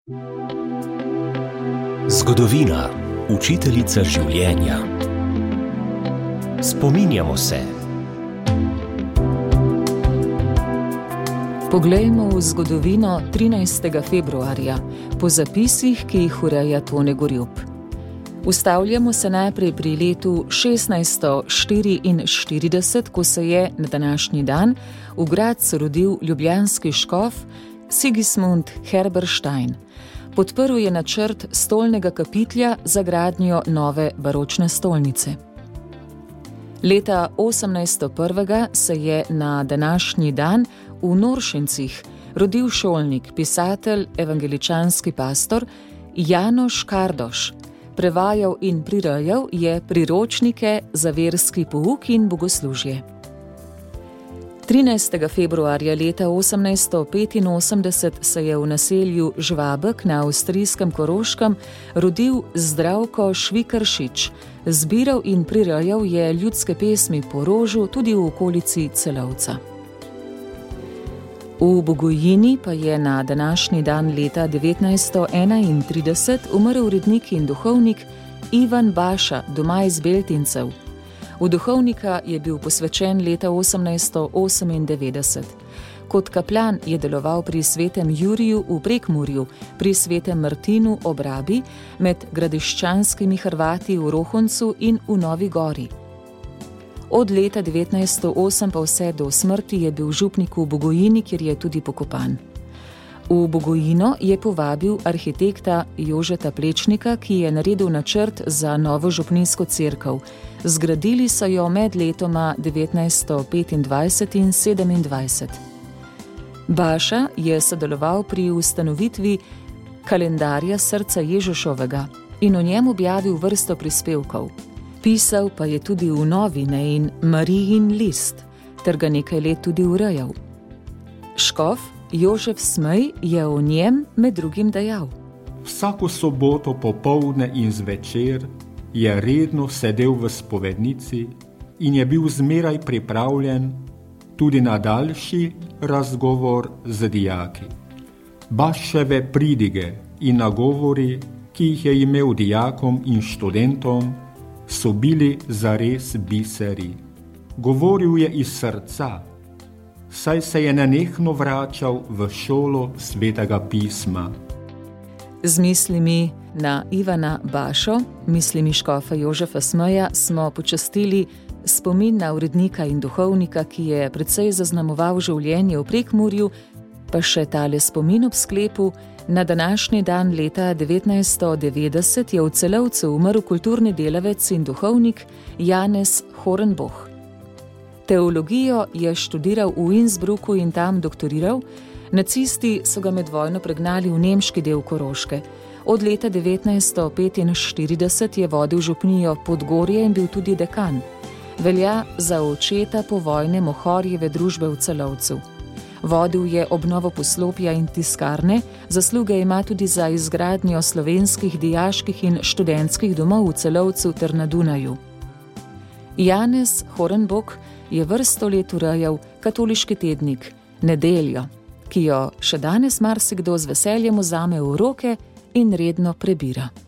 Zgodovina, učiteljica življenja. Spominjamo se. Poglejmo v zgodovino 13. februarja, po zapisih, ki jih ureja Tone Gorjup. Ustavljamo se najprej pri letu 1644, ko se je na današnji dan v Gradcu rodil ljubljanski škof Sigismund Herberstein. Podprl je načrt stolnega kapitlja za gradnjo nove baročne stolnice. Leta 1801 se je na današnji dan v Noršincih rodil šolnik, pisatelj, evangeličanski pastor Janoš Kardoš. Prevajal in prirejal je priročnike za verski pouk in bogoslužje. 13. februarja leta 1885 se je v naselju Žvabek na avstrijskem Koroškem rodil Zdravko Švikaršič. Zbiral in prirejal je ljudske pesmi po Rožu tudi v okolici Celovca. V Bogojini pa je na današnji dan leta 1931 umrl urednik in duhovnik Ivan Baša, doma iz Beltincev. V duhovnika je bil posvečen leta 1898. Kot kaplan je deloval pri svetem Juriju v Prekmurju, pri svetem Martinu ob Rabi, med gradiščanskimi Hrvati v Rohuncu in v Novi Gori. Od leta 1908 pa vse do smrti je bil župnik v Bogojini, kjer je tudi pokopan. V Bogojino je povabil arhitekta Jožeta Plečnika, ki je naredil načrt za novo župnijsko cerkev. Zgradili so jo med letoma 1925 in 1927. Baša je sodeloval pri ustanovitvi kalendarja srca Ježušovega in v njem objavil vrsto prispevkov. Pisal pa je tudi v Novine in Marijin list, ter ga nekaj let tudi urejal. Škof Jožef Smej je o njem med drugim dejal: Vsako soboto popoldne in zvečer je redno sedel v spovednici in je bil zmeraj pripravljen tudi na daljši razgovor z dijaki. Baševe pridige in nagovori, ki jih je imel dijakom in študentom, so bili zares biseri. Govoril je iz srca, saj se je nenehno vračal v šolo svetega pisma. Z mislimi na Ivana Bašo, mislimi škofa Jožefa Smeja, smo počastili spomin na urednika in duhovnika, ki je precej zaznamoval življenje v Prekmurju, pa še tale spomin ob sklepu: na današnji dan leta 1990 je v Celovcu umrl kulturni delavec in duhovnik Janez Horenboh. Teologijo je študiral v Innsbrucku in tam doktoriral. Nacisti so ga med vojno pregnali v nemški del Koroške. Od leta 1945 je vodil župnijo Podgorje in bil tudi dekan. Velja za očeta povojne Mohorjeve družbe v Celovcu. Vodil je obnovo poslopja in tiskarne, zasluge ima tudi za izgradnjo slovenskih dijaških in študentskih domov v Celovcu ter na Dunaju. Janez Horenboh je vrsto let urejal katoliški tednik Nedeljo, ki jo še danes marsikdo z veseljem vzame v roke in redno prebira.